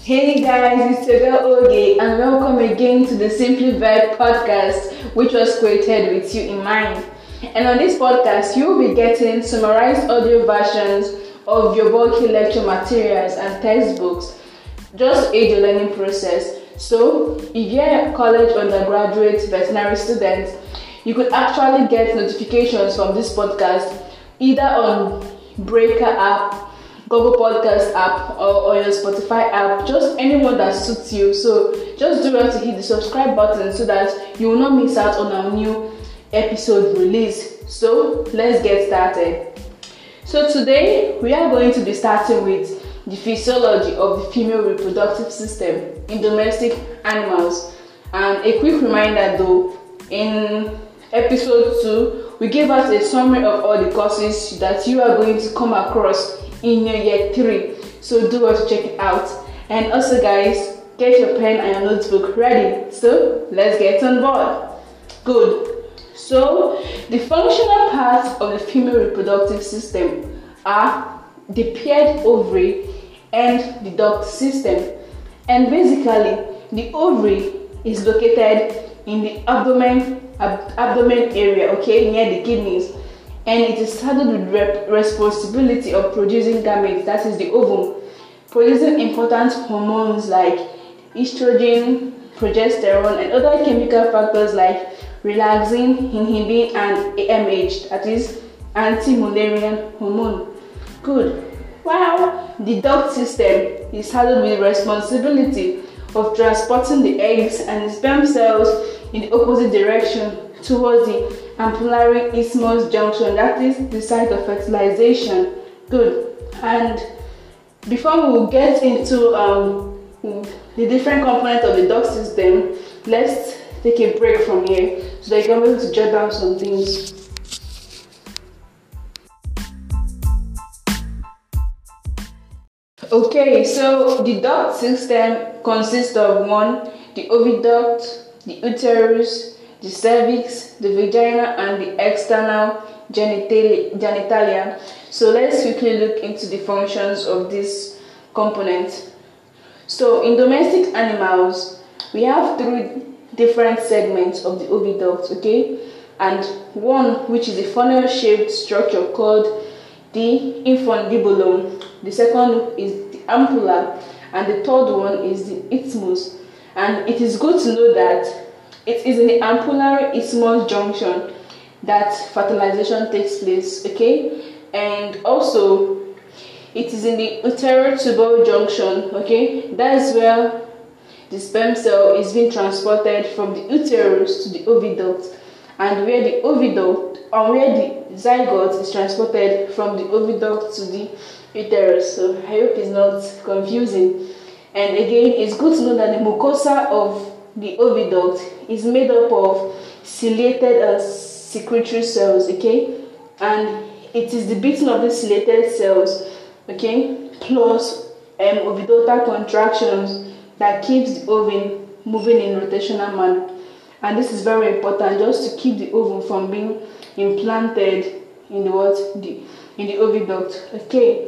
Hey guys, it's your girl Oge, and welcome again to the Simply Vibe podcast, which was created with you in mind. And on this podcast, you'll be getting summarized audio versions of your bulky lecture materials and textbooks, just aid your learning process. So, if you're a college undergraduate veterinary student, you could actually get notifications from this podcast either on Breaker app, Google Podcast app, or your Spotify app, just anyone that suits you. So just do well to hit the subscribe button so that you will not miss out on our new episode release. So let's get started. So today we are going to be starting with the physiology of the female reproductive system in domestic animals. And a quick reminder though, in episode 2, we gave out a summary of all the courses that you are going to come across in your year 3, so do well to check it out. And also guys, get your pen and your notebook ready, so let's get on board. Good. So the functional parts of the female reproductive system are the paired ovary and the duct system. And basically the ovary is located in the abdomen area, okay, near the kidneys, and it is saddled with responsibility of producing gametes, that is the ovum, producing important hormones like estrogen, progesterone, and other chemical factors like relaxin, inhibin, and AMH, that is anti-Mullerian hormone. Good. Wow. The duct system is saddled with responsibility of transporting the eggs and the sperm cells in the opposite direction towards the ampullary isthmus junction, that is the site of fertilization. Good. And before we will get into the different components of the duct system, let's take a break from here so that you can be able to jot down some things. Okay, so the duct system consists of 1, the oviduct, the uterus, the cervix, the vagina, and the external genitalia. So let's quickly look into the functions of this component. So in domestic animals, we have 3 different segments of the oviduct, okay? And one which is a funnel-shaped structure called the infundibulum. The second is the ampulla, and the third one is the isthmus. And it is good to know that it is in the ampullary isthmus junction that fertilization takes place, okay? And also, it is in the uterotubal junction, okay? That is where the sperm cell is being transported from the uterus to the oviduct, and where the oviduct, or where the zygote is transported from the oviduct to the uterus. So I hope it's not confusing. And again, it's good to know that the mucosa of the oviduct is made up of ciliated and secretory cells, okay? And it is the beating of the ciliated cells, okay, plus oviductal contractions that keeps the ovum moving in rotational manner. And this is very important, just to keep the ovum from being implanted in the oviduct, okay?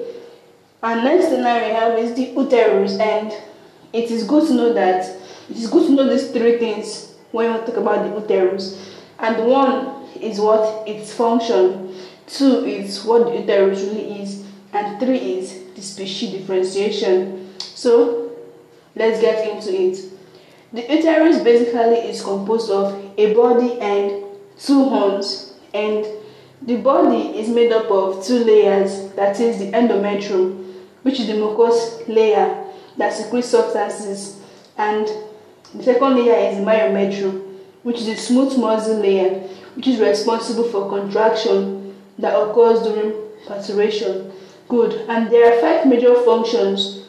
And next thing I have is the uterus, and it is good to know these 3 things when we talk about the uterus. And 1 is what its function, 2 is what the uterus really is, and 3 is the species differentiation. So let's get into it. The uterus basically is composed of a body and 2 horns, and the body is made up of 2 layers, that is the endometrium, which is the mucous layer that secretes substances, and the second layer is the myometrium, which is the smooth muscle layer, which is responsible for contraction that occurs during parturition. Good. And there are 5 major functions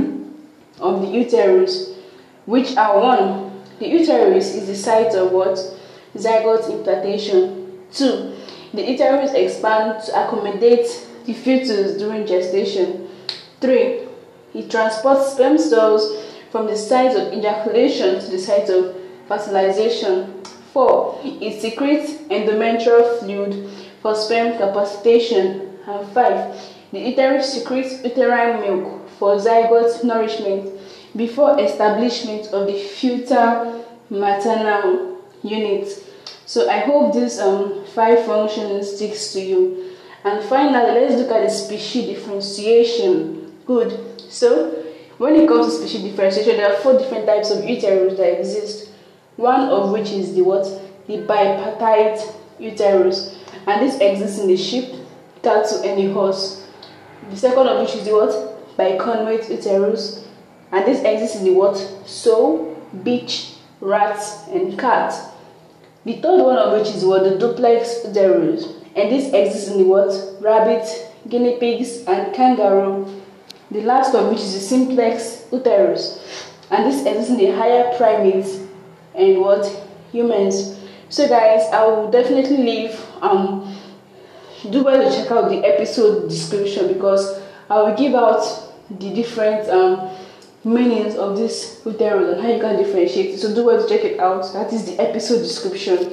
of the uterus, which are 1, the uterus is the site of what? Zygote implantation. 2, the uterus expands to accommodate the fetus during gestation. 3, it transports sperm cells from the site of ejaculation to the site of fertilization. 4, it secretes endometrial fluid for sperm capacitation. And 5, the uterus secretes uterine milk for zygote nourishment. before establishment of the fetal maternal unit. So I hope this 5 functions sticks to you. And finally, let's look at the species differentiation. Good. So when it comes to species differentiation, there are 4 different types of uterus that exist. One of which is the what? The bipartite uterus, and this exists in the sheep, cattle, and the horse. The second of which is the what? Bicornuate uterus, and this exists in the what? Sow, bitch, rat, and cat. The third one of which is what? The duplex uterus, and this exists in the what? Rabbit, guinea pigs, and kangaroo. The last of which is the simplex uterus, and this exists in the higher primates and what? Humans. So guys, I will definitely leave do well to check out the episode description, because I will give out the different meanings of this uterus and how you can differentiate it. So do well to check it out. That is the episode description.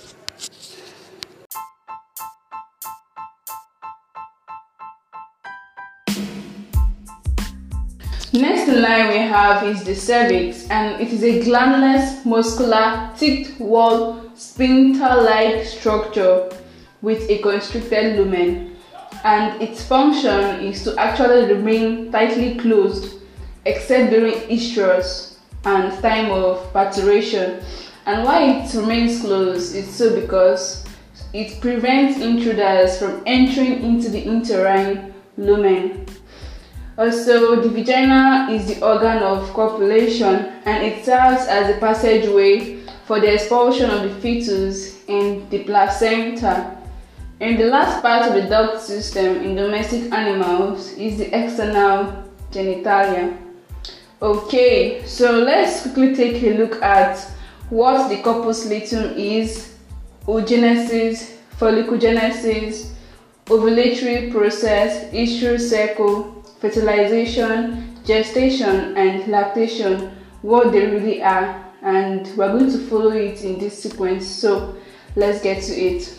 Next in line we have is the cervix, and it is a glandless, muscular, thick-walled, sphincter-like structure with a constricted lumen, and its function is to actually remain tightly closed except during estrus and time of parturition. And why it remains closed is so because it prevents intruders from entering into the uterine lumen. Also, the vagina is the organ of copulation, and it serves as a passageway for the expulsion of the fetus in the placenta. And the last part of the duct system in domestic animals is the external genitalia. Okay, so let's quickly take a look at what the corpus luteum is, oogenesis, follicogenesis, ovulatory process, estrous cycle, fertilization, gestation, and lactation, what they really are, and we're going to follow it in this sequence. So let's get to it.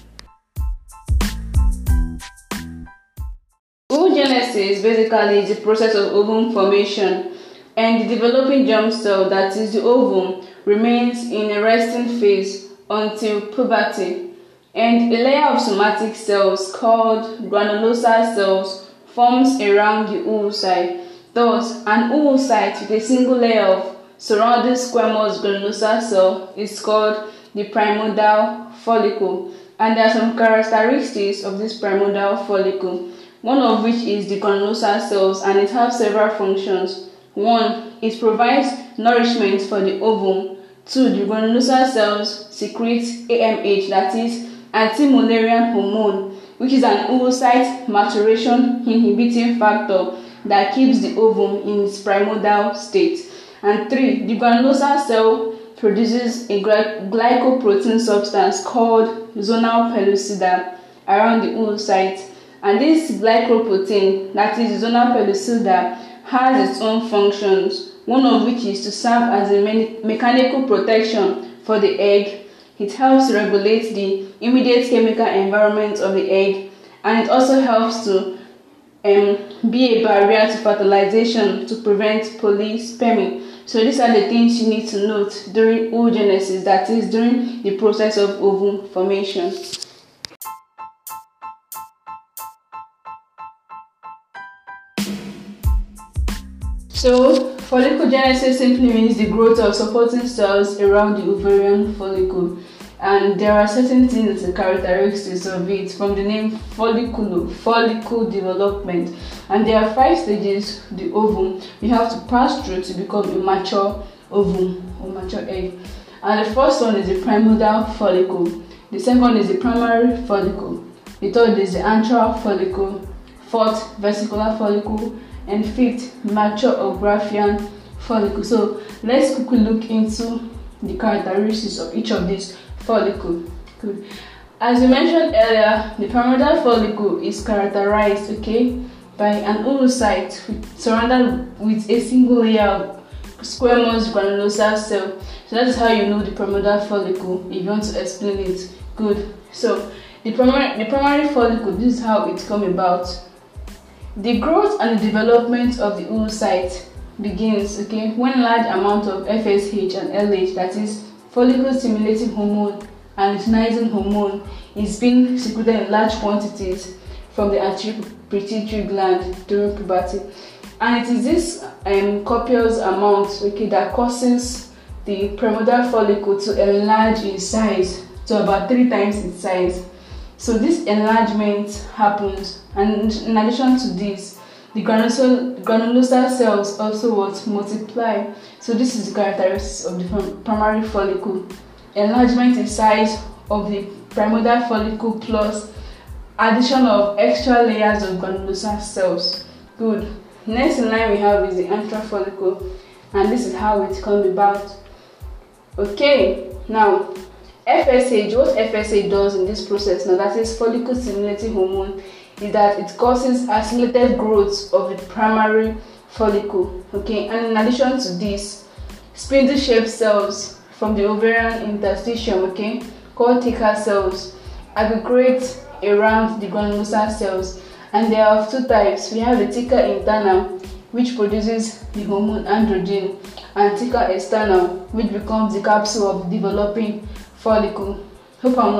Oogenesis basically is the process of ovum formation, and the developing germ cell, that is the ovum, remains in a resting phase until puberty, and a layer of somatic cells called granulosa cells forms around the oocyte. Thus, an oocyte with a single layer of surrounding squamous granulosa cell is called the primordial follicle, and there are some characteristics of this primordial follicle, one of which is the granulosa cells, and it has several functions. 1. It provides nourishment for the ovum. 2. The granulosa cells secrete AMH, that is anti-Mullerian hormone, which is an oocyte maturation inhibiting factor that keeps the ovum in its primordial state. And 3. The granulosa cell produces a glycoprotein substance called zonal pellucida around the oocyte, and this glycoprotein, that is zonal pellucida, has its own functions, one of which is to serve as a mechanical protection for the egg. It helps regulate the immediate chemical environment of the egg, and it also helps to be a barrier to fertilization to prevent polyspermy. So these are the things you need to note during oogenesis, that is during the process of ovum formation. So follicogenesis simply means the growth of supporting cells around the ovarian follicle, and there are certain things, the characteristics of it, from the name follicle development, and there are 5 stages the ovum you have to pass through to become a mature ovum or mature egg. And the first one is the primordial follicle, the second is the primary follicle, the third is the antral follicle, fourth vesicular follicle, and fifth mature or Graafian follicle. So let's quickly look into the characteristics of each of these follicles. Good. As we mentioned earlier, the primordial follicle is characterized, by an oocyte surrounded with a single layer of squamous granulosa cell. So that is how you know the primordial follicle if you want to explain it. Good. So the primary follicle, this is how it comes about. The growth and the development of the oocyte begins, okay, when large amount of FSH and LH, that is follicle stimulating hormone and luteinizing hormone, is being secreted in large quantities from the anterior pituitary gland during puberty. And it is this copious amount, okay, that causes the premolar follicle to enlarge in size to about 3 times its size. So this enlargement happens, and in addition to this, the granulosa cells also multiply. So this is the characteristics of the primary follicle: enlargement in size of the premolar follicle plus addition of extra layers of granulosa cells. Good. Next in line we have is the antral follicle, and this is how it comes about. Okay, now FSH, what FSH does in this process, now that is follicle stimulating hormone, is that it causes accelerated growth of the primary follicle. Okay, and in addition to this, spindle shaped cells from the ovarian interstitium, okay, called Theta cells, aggregate around the granulosa cells, and there are 2 types. We have the Theca interna, which produces the hormone androgen, and Theca externa, which becomes the capsule of the developing follicle. Hope I'm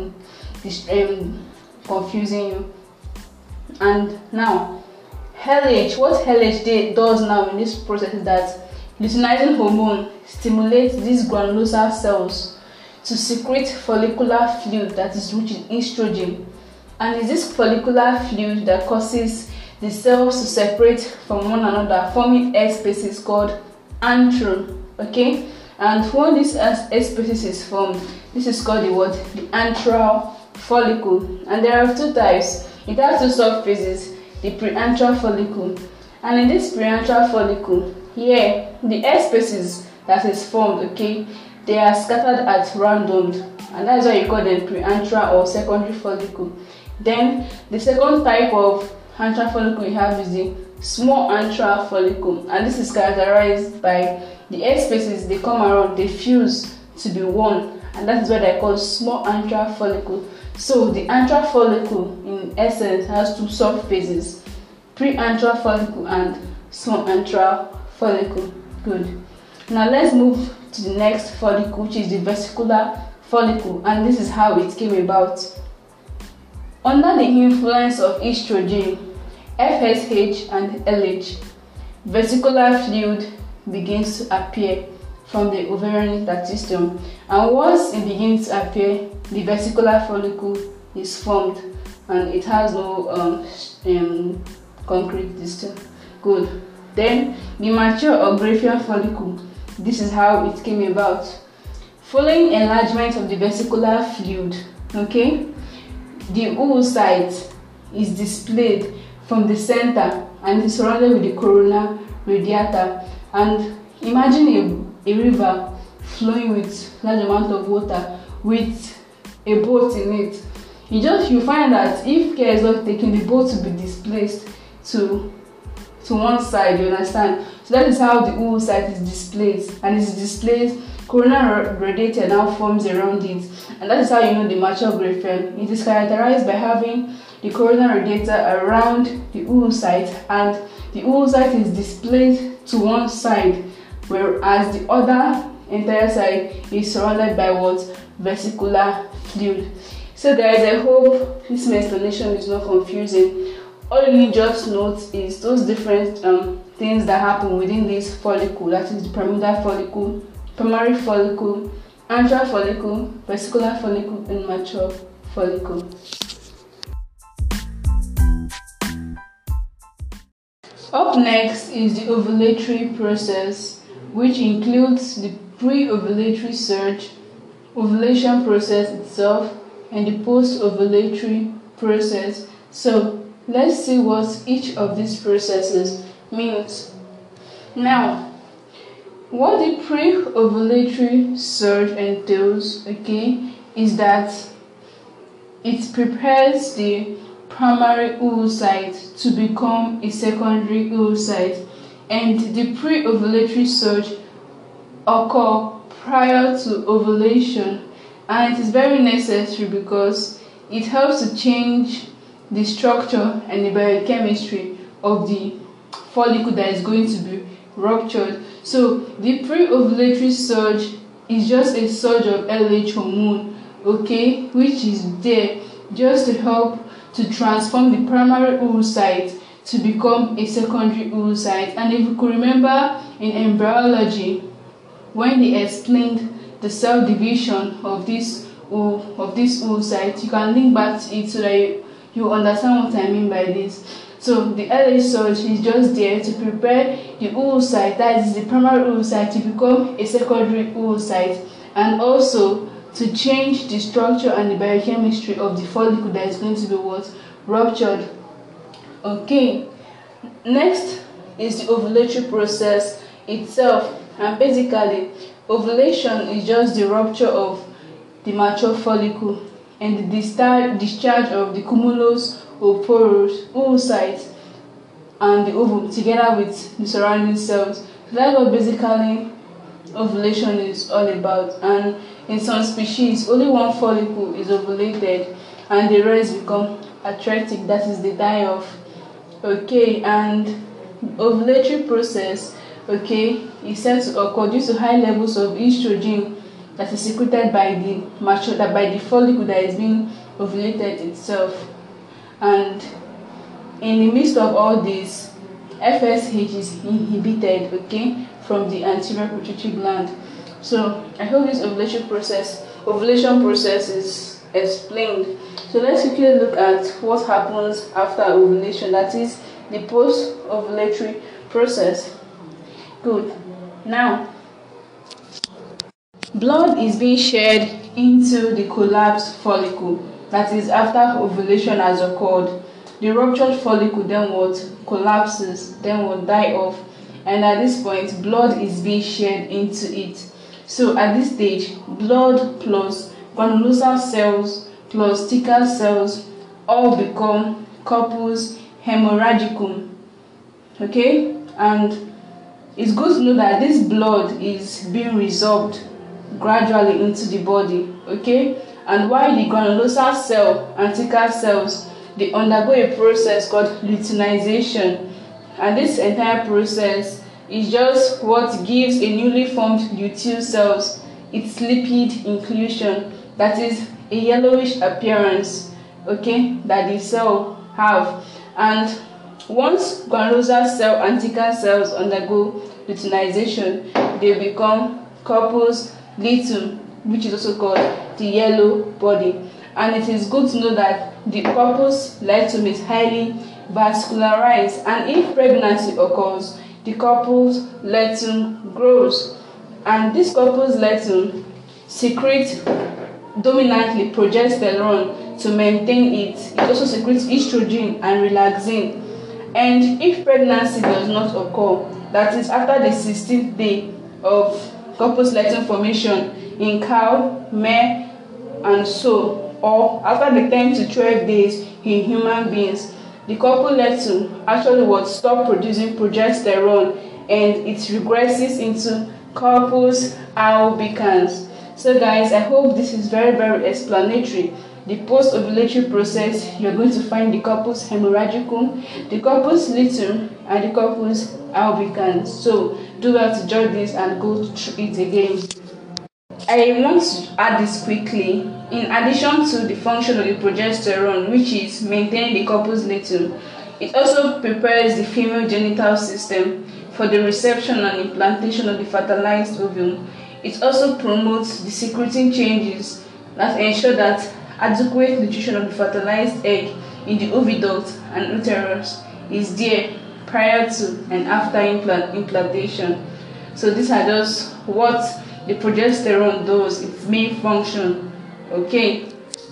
not confusing you. And now LH, what LH does now in this process is that luteinizing hormone stimulates these granulosa cells to secrete follicular fluid that is rich in estrogen, and it's this follicular fluid that causes the cells to separate from one another, forming egg spaces called antron. Okay, and when this egg spaces is formed, this is called the antral follicle. And there are 2 types. It has 2 subphases: the preantral follicle, and in this preantral follicle, here the egg spaces that is formed, okay, they are scattered at random, and that is why you call them preantral or secondary follicle. Then the second type of antral follicle we have is the small antral follicle, and this is characterized by the egg spaces, they come around, they fuse to be one, and that is what I call small antral follicle. So the antral follicle in essence has 2 subphases: preantral follicle and small antral follicle. Good. Now let's move to the next follicle, which is the vesicular follicle, and this is how it came about. Under the influence of estrogen, FSH and LH, vesicular fluid begins to appear from the ovarian interstitium, and once it begins to appear, the vesicular follicle is formed, and it has no concrete distance. Good. Then the mature or Graafian follicle, this is how it came about. Following enlargement of the vesicular fluid, okay, the oocyte is displayed from the center and is surrounded with the corona radiata. And imagine a river flowing with large amount of water with a boat in it. You find that if care is not taken, the boat will be displaced to one side, you understand? So that is how the oocyte is displaced, and it's displaced, corona radiata now forms around it, and that is how you know the mature Graafian. It is characterized by having the corona radiata around the oocyte, and the oocyte is displaced to one side, whereas the other entire side is surrounded by what? Vesicular fluid. So guys, I hope this explanation is not confusing. All you need just note is those different things that happen within this follicle, that is the premolar follicle, primary follicle, antral follicle, vesicular follicle, and mature follicle. Up next is the ovulatory process, which includes the pre-ovulatory surge, ovulation process itself, and the post-ovulatory process. So let's see what each of these processes means. Now, what the pre-ovulatory surge entails, okay, is that it prepares the primary oocyte to become a secondary oocyte, and the pre-ovulatory surge occurs prior to ovulation, and it is very necessary because it helps to change the structure and the biochemistry of the follicle that is going to be ruptured. So the pre-ovulatory surge is just a surge of LH hormone, okay, which is there just to help to transform the primary oocyte to become a secondary oocyte. And if you could remember in embryology, when they explained the cell division of this oocyte, you can link back to it so that you understand what I mean by this. So the LH surge is just there to prepare the oocyte, that is the primary oocyte, to become a secondary oocyte, and also to change the structure and the biochemistry of the follicle that is going to be what? Ruptured. Okay, next is the ovulatory process itself, and basically ovulation is just the rupture of the mature follicle and the discharge of the cumulus oporus oocyte and the ovum together with the surrounding cells. So that's what basically ovulation is all about. And in some species, only one follicle is ovulated and the rest become atretic, that is the die-off. Okay, and ovulatory process, okay, is said to occur due to high levels of estrogen that is secreted by the follicle that is being ovulated itself. And in the midst of all this, FSH is inhibited, okay, from the anterior pituitary gland. So I hope this ovulation process is explained. So let's quickly look at what happens after ovulation, that is the post-ovulatory process. Good. Now, blood is being shed into the collapsed follicle, that is after ovulation has occurred. The ruptured follicle then what? Collapses, then will die off, and at this point blood is being shed into it. So at this stage, blood plus granulosa cells plus thecal cells all become corpus hemorrhagicum. Okay, and it's good to know that this blood is being resorbed gradually into the body. Okay, and while the granulosa cell and thecal cells, they undergo a process called luteinization, and this entire process is just what gives a newly formed luteal cells its lipid inclusion, that is a yellowish appearance, okay, that the cell have. And once granulosa cell and thecal cells undergo luteinization, they become corpus luteum, which is also called the yellow body. And it is good to know that the corpus luteum is highly vascularized, and if pregnancy occurs, the corpus luteum grows, and this corpus luteum secretes dominantly progesterone to maintain it. It also secretes estrogen and relaxin. And if pregnancy does not occur, that is after the 16th day of corpus luteum formation in cow, mare, and so, or after the 10 to 12 days in human beings, the corpus luteum actually will stop producing progesterone and it regresses into corpus albicans. So guys, I hope this is very explanatory. The post-ovulatory process, you're going to find the corpus hemorrhagicum, the corpus luteum, and the corpus albicans. So do well to jot this and go through it again. I want to add this quickly. In addition to the function of the progesterone, which is maintaining the corpus luteum, it also prepares the female genital system for the reception and implantation of the fertilized ovum. It also promotes the secreting changes that ensure that adequate nutrition of the fertilized egg in the oviduct and uterus is there prior to and after implantation. So these are just what the progesterone does, its main function. Okay.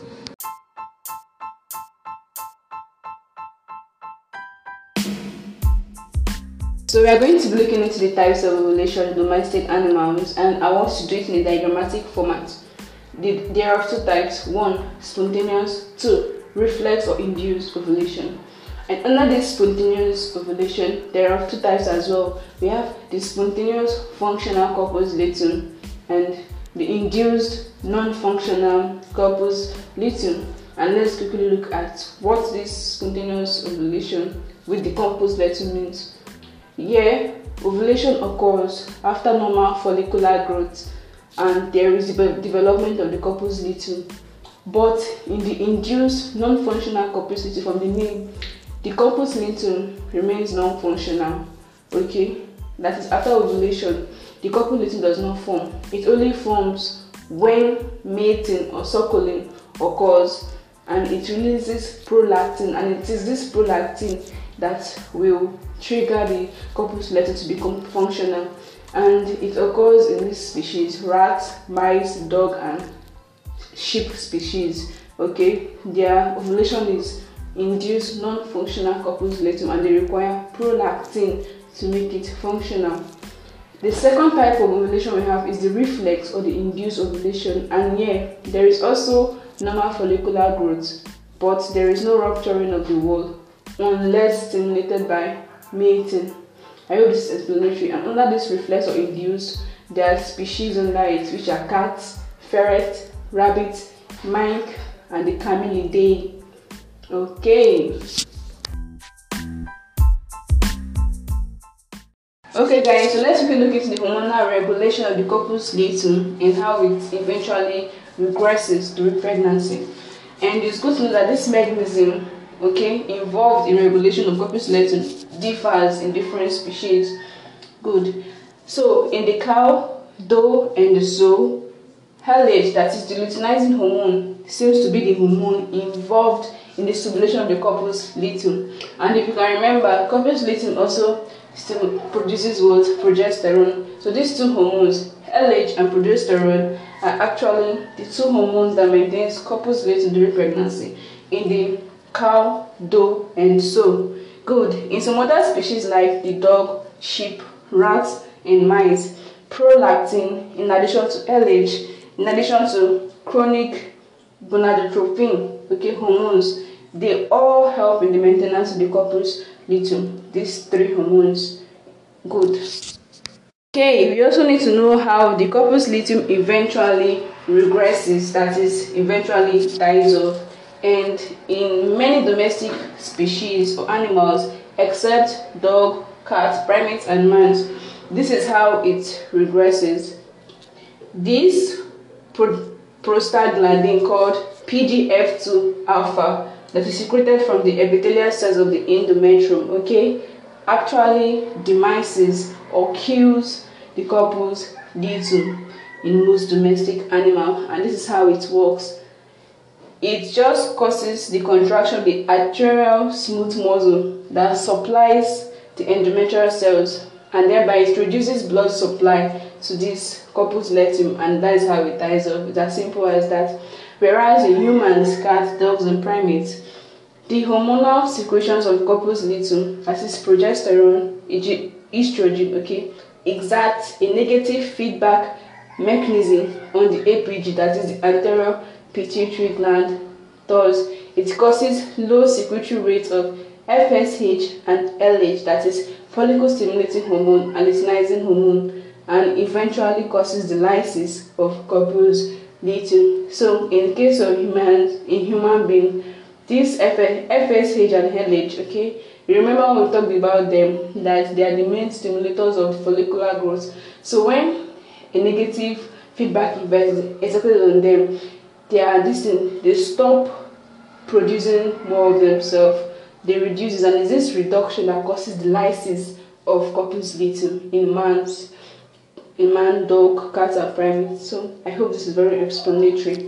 So we are going to be looking into the types of ovulation in domestic animals, and I want to do it in a diagrammatic format. There are two types: 1, spontaneous; 2, reflex or induced ovulation. And under this spontaneous ovulation, there are two types as well. We have the spontaneous functional corpus luteum and the induced non-functional corpus luteum. And let's quickly look at what this spontaneous ovulation with the corpus luteum means. Here, ovulation occurs after normal follicular growth and there is the development of the corpus luteum. But in the induced non-functional corpus luteum, from the name, the corpus luteum remains non-functional. Okay, that is after ovulation, the corpus luteum does not form. It only forms when mating or suckling occurs, and it releases prolactin, and it is this prolactin that will trigger the corpus luteum to become functional. And it occurs in this species: rats, mice, dog, and sheep species. Okay, their ovulation is induced non-functional corpus luteum and they require prolactin to make it functional. The second type of ovulation we have is the reflex or the induced ovulation, and here there is also normal follicular growth, but there is no rupturing of the wall unless stimulated by mating. I hope this is explanatory. And under this reflex or induced, there are species under it, which are cats, ferret, rabbit, mink, and the Camelidae. Okay. Okay guys, so let's quickly look into the hormonal regulation of the corpus luteum and how it eventually regresses during pregnancy. And it's good to know that this mechanism, okay, involved in regulation of corpus luteum differs in different species. Good. So in the cow, doe, and the sow, LH, that is the luteinizing hormone, seems to be the hormone involved in the stimulation of the corpus luteum. And if you can remember, corpus luteum also still produces what? Progesterone. So these two hormones, LH and progesterone, are actually the two hormones that maintains corpus luteum during pregnancy in the cow, doe, and sow. Good. In some other species like the dog, sheep, rats, and mice, prolactin, in addition to LH, in addition to chronic gonadotropin, okay, hormones, they all help in the maintenance of the corpus luteum. These three hormones. Good. Okay, we also need to know how the corpus luteum eventually regresses, that is, eventually dies off. And in many domestic species or animals, except dog, cat, primates, and mans, this is how it regresses. This prostaglandin called PGF2 alpha that is secreted from the epithelial cells of the endometrium, okay, actually demises or kills the corpus luteum in most domestic animals, and this is how it works. It just causes the contraction of the arterial smooth muscle that supplies the endometrial cells, and thereby it reduces blood supply to this corpus luteum, and that is how it dies off. It's as simple as that. Whereas in humans, cats, dogs, and primates, the hormonal secretions of corpus luteum, that is progesterone, estrogen, okay, exerts a negative feedback mechanism on the APG, that is the anterior pituitary gland. Thus, it causes low secretory rates of FSH and LH, that is follicle stimulating hormone and luteinizing hormone, and eventually causes the lysis of corpus luteum. So, in case of human being, this FSH and LH, okay, remember when we talked about them that they are the main stimulators of follicular growth. So when a negative feedback event is exerted on them, they stop producing more of themselves. They reduce, and it's this reduction that causes the lysis of corpus luteum in man, dog, cat, and primates. So I hope this is very explanatory.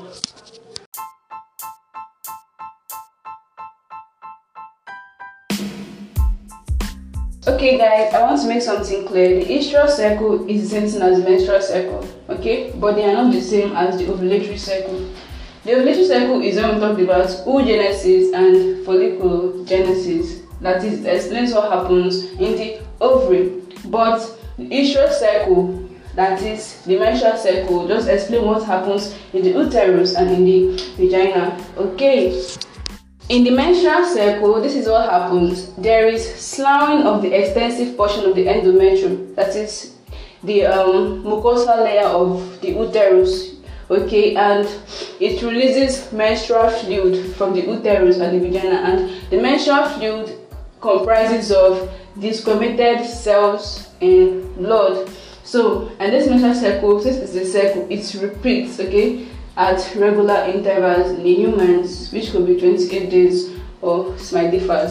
Okay guys, I want to make something clear. The estrous cycle is the same thing as the menstrual cycle, okay? But they are not the same as the ovulatory cycle. The ovulatory cycle is when we talk about oogenesis and folliculogenesis. That is, it explains what happens in the ovary. But the estrous cycle, that is the menstrual cycle, just explain what happens in the uterus and in the vagina, okay? In the menstrual cycle, this is what happens. There is sloughing of the extensive portion of the endometrium, that is the mucosal layer of the uterus, okay, and it releases menstrual fluid from the uterus and the vagina, and the menstrual fluid comprises of these chromated cells in blood. So, and this menstrual cycle, since it's a cycle, it repeats, okay, at regular intervals in humans, which could be 28 days or might differ.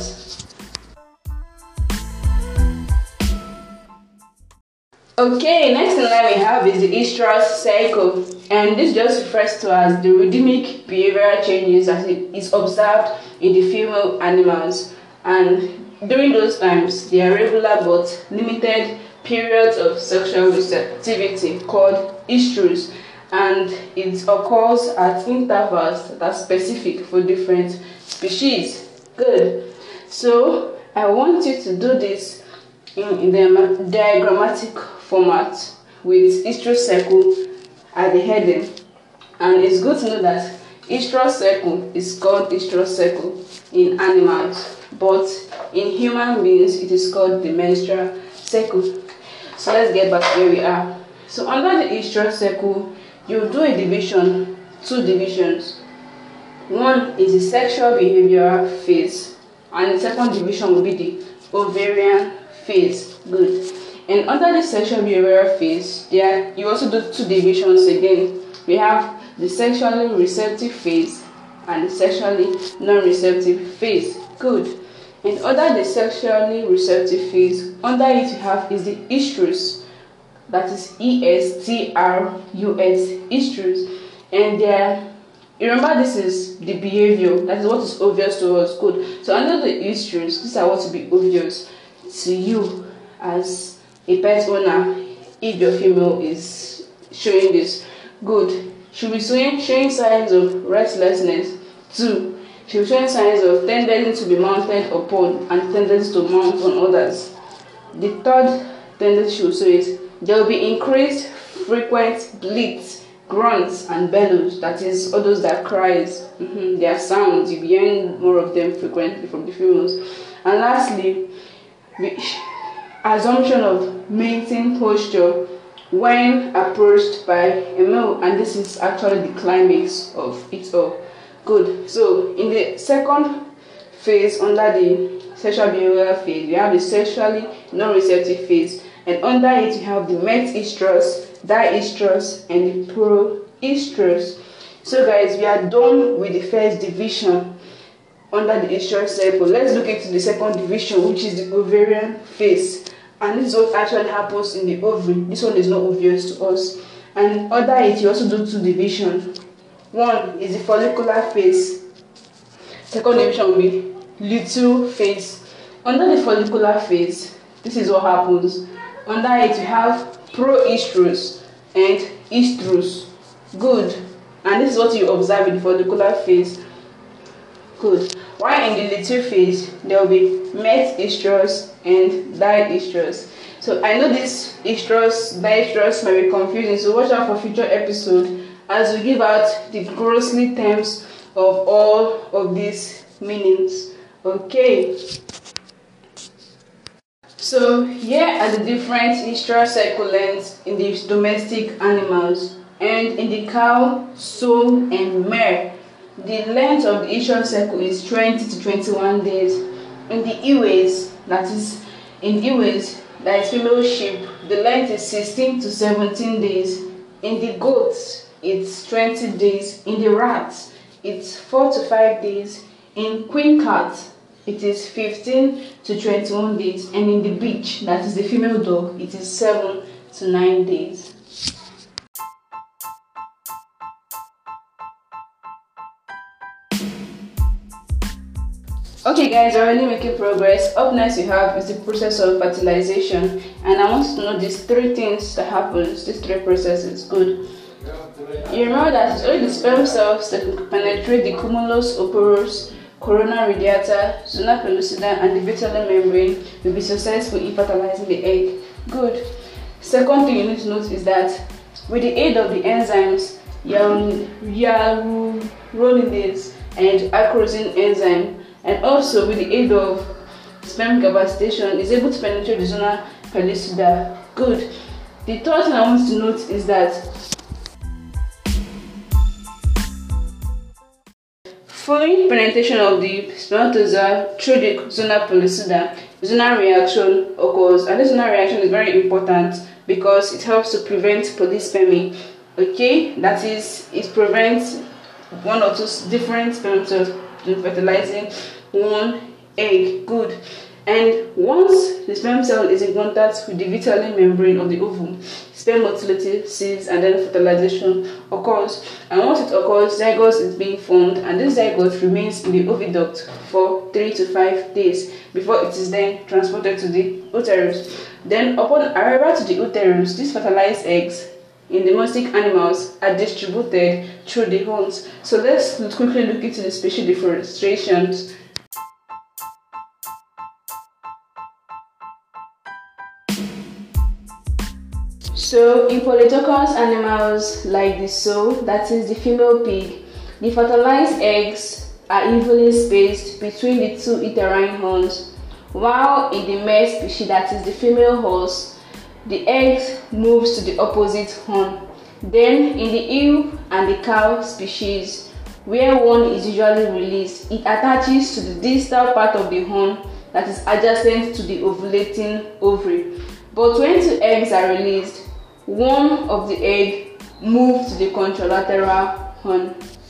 Okay, next in line we have is the estrous cycle, and this just refers to as the rhythmic behavioral changes that is observed in the female animals, and during those times they are regular but limited periods of sexual receptivity called estrus, and it occurs at intervals that are specific for different species. Good. So I want you to do this in the diagrammatic format with estrous cycle at the heading, and it's good to know that estrous cycle is called estrous cycle in animals, but in human beings it is called the menstrual cycle. So let's get back where we are. So under the estrous cycle, you do a division, two divisions. One is the sexual behavioral phase, and the second division will be the ovarian phase. Good. And under the sexual behavioral phase, you also do two divisions again. We have the sexually receptive phase and the sexually non-receptive phase. Good. And under the sexually receptive phase, under it you have is the estrus, that is estrus, estrus. And you remember this is the behavior, that is what is obvious to us. Good. So under the estrus, these are what will be obvious to you as a pet owner. If your female is showing this, good, she'll be showing signs of restlessness. 2, she'll be showing signs of tendency to be mounted upon and tendency to mount on others. The third tendency she will show is there will be increased frequent bleats, grunts, and bellows. That is all those that cries. Their sounds, you'll be hearing more of them frequently from the females. And lastly, assumption of mating posture when approached by a male, and this is actually the climax of it all. Good. So in the second phase, under the sexual behavioral phase, we have the sexually non-receptive phase, and under it you have the met estrus, diestrus, and the proestrus. So guys, we are done with the first division under the estrous cycle. Let's look into the second division, which is the ovarian phase. And this is what actually happens in the ovary. This one is not obvious to us. And under it, you also do two divisions. One is the follicular phase. Second division will be luteal phase. Under the follicular phase, this is what happens. Under it, you have proestrus and estrus. Good. And this is what you observe in the follicular phase. Good. While in the luteal phase, there will be met estrus and diestrus. So I know this estrus, diestrus might be confusing, so watch out for future episodes as we give out the grossly terms of all of these meanings. Okay. So here are the different estrous cycle lengths in the domestic animals, and in the cow, sow, and mare, the length of the estrous cycle is 20 to 21 days. In the ewees, that is female sheep, the length is 16 to 17 days. In the goats, it's 20 days. In the rats, it's 4 to 5 days. In queen cat, it is 15 to 21 days. And in the bitch, that is the female dog, it is 7 to 9 days. Okay guys, we're already making progress. Up next we have is the process of fertilization, and I want you to know these three things that happens, these three processes. Good. You remember that it's only the sperm cells that can penetrate the cumulus operus, corona radiata, zona pellucida, and the vitellar membrane will be successful in fertilizing the egg. Good. Second thing you need to note is that with the aid of the enzymes hyaluronidase and acrosine enzyme, and also with the aid of sperm capacitation, is able to penetrate the zona pellucida. Good. The third thing I want you to note is that Following penetration of the spermatozoa through the zonal pellucida, zonal reaction occurs, and this zonal reaction is very important because it helps to prevent polyspermy. Okay, that is, it prevents one or two different sperm cells from fertilizing one egg. Good. And once the sperm cell is in contact with the vitelline membrane of the ovum, sperm motility ceases and then fertilization occurs. And once it occurs, zygote is being formed, and this zygote remains in the oviduct for 3 to 5 days before it is then transported to the uterus. Then upon arrival to the uterus, these fertilized eggs in domestic animals are distributed through the horns. So let's quickly look into the species differentiations. So in polytocous animals like the sow, that is the female pig, the fertilized eggs are evenly spaced between the two uterine horns, while in the male species, that is the female horse, the eggs moves to the opposite horn. Then in the ewe and the cow species, where one is usually released, it attaches to the distal part of the horn that is adjacent to the ovulating ovary. But when two eggs are released, one of the egg moves to the contralateral horn.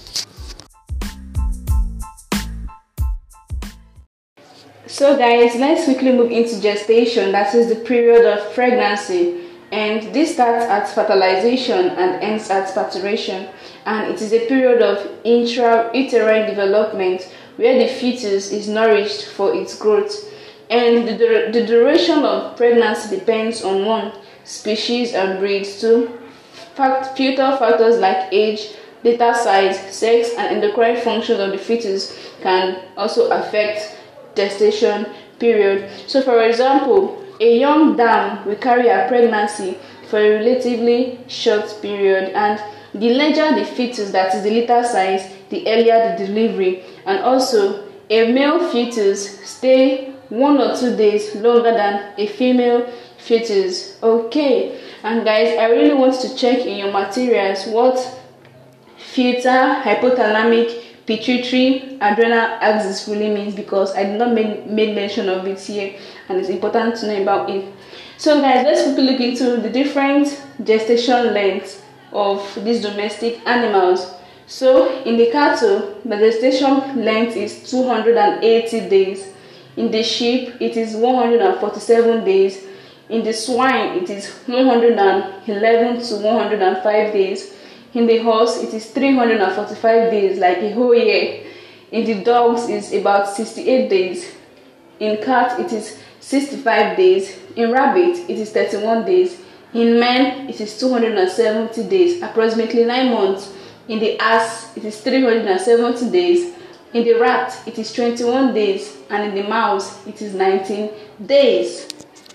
So guys, let's quickly move into gestation, that is the period of pregnancy, and this starts at fertilization and ends at parturition, and it is a period of intrauterine development where the fetus is nourished for its growth, and the duration of pregnancy depends on one, species and breed, two, fetal factors like age, data size, sex, and endocrine functions of the fetus can also affect gestation period. So for example, a young dam will carry her pregnancy for a relatively short period, and the larger the fetus, that is the litter size, the earlier the delivery. And also a male fetus stay 1 or 2 days longer than a female fetus. Okay, and guys, I really want to check in your materials what fetal hypothalamic pituitary adrenal axis really means, because I did not make mention of it here and it's important to know about it. So guys, let's quickly look into the different gestation lengths of these domestic animals. So in the cattle, the gestation length is 280 days. In the sheep, it is 147 days. In the swine, it is 111 to 105 days. In the horse, it is 345 days, like a whole year. In the dogs, it's about 68 days. In cat, it is 65 days. In rabbit, it is 31 days. In men, it is 270 days, approximately 9 months. In the ass, it is 370 days. In the rat, it is 21 days. And in the mouse, it is 19 days.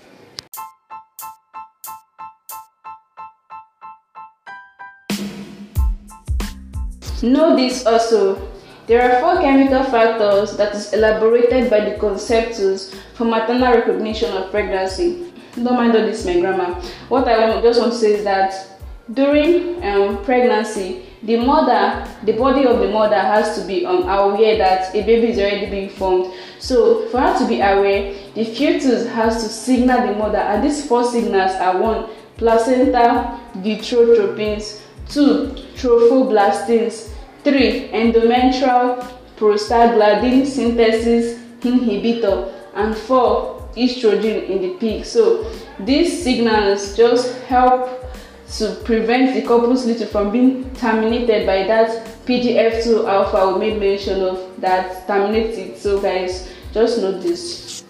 Know this also, there are 4 chemical factors that is elaborated by the conceptors for maternal recognition of pregnancy. Don't mind all this, my grammar. What I just want to say is that during pregnancy, the body of the mother has to be aware that a baby is already being formed. So for her to be aware, the fetus has to signal the mother, and these 4 signals are: 1, placenta gonadotropins; 2, trophoblastins; 3, endometrial prostaglandin synthesis inhibitor; and 4, estrogen in the pig. So these signals just help to prevent the corpus luteum from being terminated by that PGF2 alpha we made mention of that terminates it. So guys, just note this.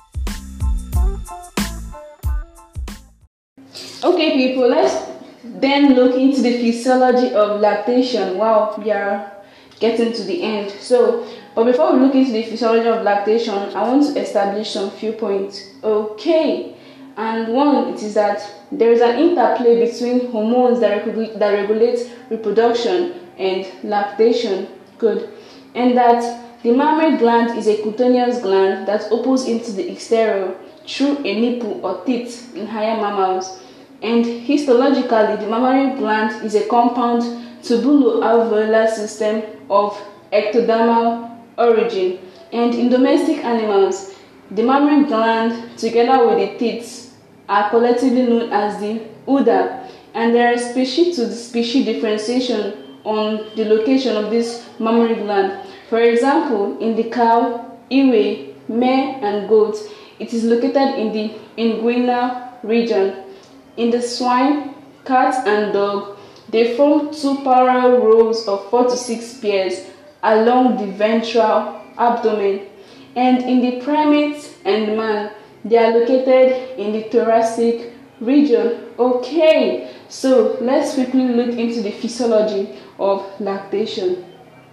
Okay people, let's then look into the physiology of lactation. Wow, we are getting to the end. So but before we look into the physiology of lactation, I want to establish some few points. Okay, and one, it is that there is an interplay between hormones that regulate reproduction and lactation. Good. And that the mammary gland is a cutaneous gland that opens into the exterior through a nipple or teat in higher mammals. And histologically, the mammary gland is a compound tubuloalveolar system of ectodermal origin. And in domestic animals, the mammary gland together with the teats are collectively known as the udder, and there are species to species differentiation on the location of this mammary gland. For example, in the cow, ewe, mare, and goat, it is located in the inguinal region. In the swine, cat, and dog, they form two parallel rows of 4 to 6 pairs along the ventral abdomen. And in the primates and man, they are located in the thoracic region. Okay, so let's quickly look into the physiology of lactation.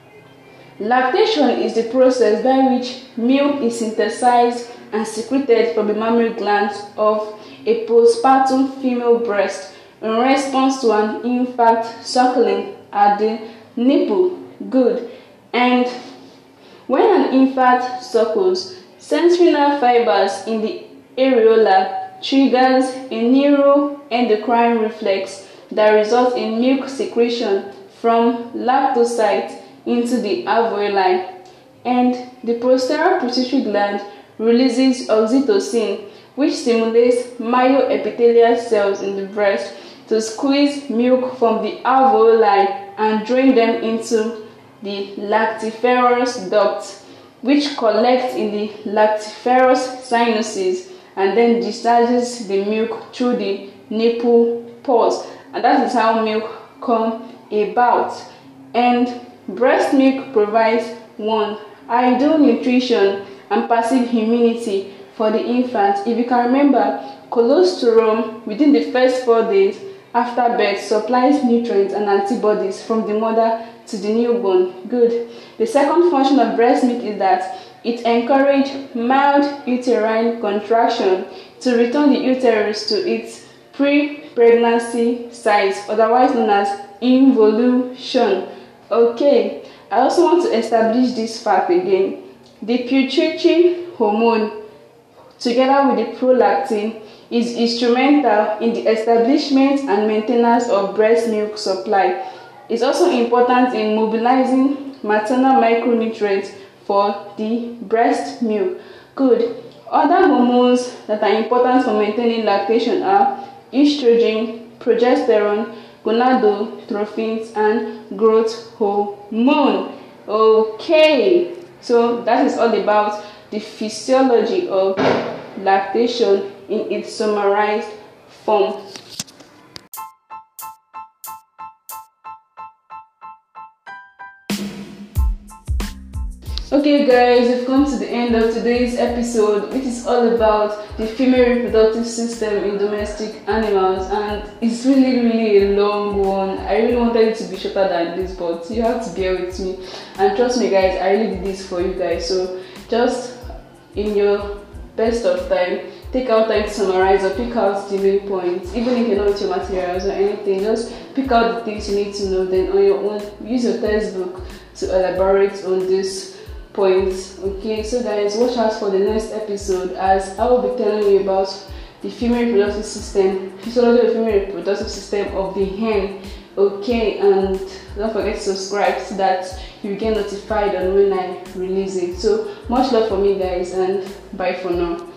Lactation is the process by which milk is synthesized and secreted from the mammary glands of a postpartum female breast in response to an infant suckling at the nipple. Good. And when an infant suckles, sensory nerve fibers in the areola triggers a neuroendocrine reflex that results in milk secretion from lactocytes into the alveoli, and the posterior pituitary gland releases oxytocin, which stimulates myoepithelial cells in the breast to squeeze milk from the alveoli and drain them into the lactiferous duct, which collects in the lactiferous sinuses and then discharges the milk through the nipple pores, and that is how milk comes about. And breast milk provides 1. Ideal nutrition and passive immunity for the infant. If you can remember, colostrum within the first 4 days after birth supplies nutrients and antibodies from the mother to the newborn. Good. The second function of breast milk is that it encourages mild uterine contraction to return the uterus to its pre-pregnancy size, otherwise known as involution. Okay, I also want to establish this fact again. The pituitary hormone, together with the prolactin, is instrumental in the establishment and maintenance of breast milk supply. It's also important in mobilizing maternal micronutrients for the breast milk. Good. Other hormones that are important for maintaining lactation are estrogen, progesterone, gonadotropins, and growth hormone. Okay, so that is all about the physiology of lactation in its summarized form. Okay guys, we've come to the end of today's episode, which is all about the female reproductive system in domestic animals, and it's really a long one. I really wanted it to be shorter than this, but you have to bear with me, and trust me guys, I really did this for you guys. So just in your best of time, take out time to summarize or pick out the main points. Even if you're not with your materials or anything, just pick out the things you need to know, then on your own use your textbook to elaborate on this points. Okay, so guys, watch out for the next episode, as I will be telling you about the female reproductive system, physiology of the female reproductive system of the hen. Okay, and don't forget to subscribe so that you get notified on when I release it. So much love for me guys, and bye for now.